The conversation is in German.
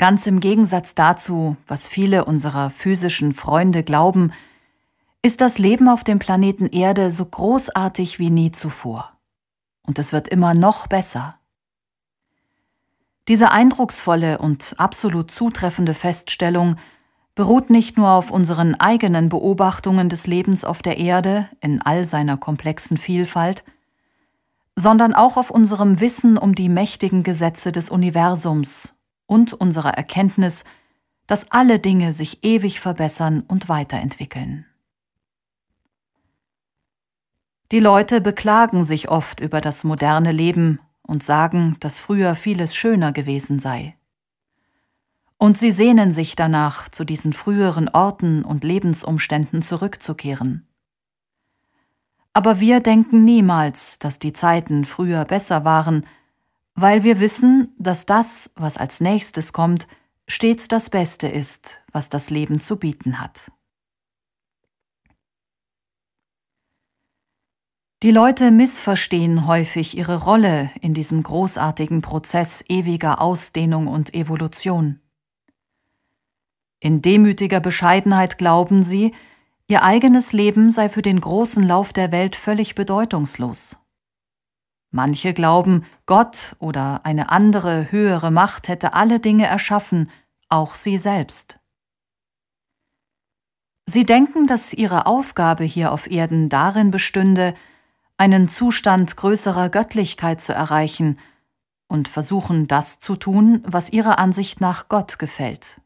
Ganz im Gegensatz dazu, was viele unserer physischen Freunde glauben, ist das Leben auf dem Planeten Erde so großartig wie nie zuvor. Und es wird immer noch besser. Diese eindrucksvolle und absolut zutreffende Feststellung beruht nicht nur auf unseren eigenen Beobachtungen des Lebens auf der Erde in all seiner komplexen Vielfalt, sondern auch auf unserem Wissen um die mächtigen Gesetze des Universums und unserer Erkenntnis, dass alle Dinge sich ewig verbessern und weiterentwickeln. Die Leute beklagen sich oft über das moderne Leben und sagen, dass früher vieles schöner gewesen sei. Und sie sehnen sich danach, zu diesen früheren Orten und Lebensumständen zurückzukehren. Aber wir denken niemals, dass die Zeiten früher besser waren, weil wir wissen, dass das, was als nächstes kommt, stets das Beste ist, was das Leben zu bieten hat. Die Leute missverstehen häufig ihre Rolle in diesem großartigen Prozess ewiger Ausdehnung und Evolution. In demütiger Bescheidenheit glauben sie, ihr eigenes Leben sei für den großen Lauf der Welt völlig bedeutungslos. Manche glauben, Gott oder eine andere, höhere Macht hätte alle Dinge erschaffen, auch sie selbst. Sie denken, dass ihre Aufgabe hier auf Erden darin bestünde, einen Zustand größerer Göttlichkeit zu erreichen und versuchen, das zu tun, was ihrer Ansicht nach Gott gefällt.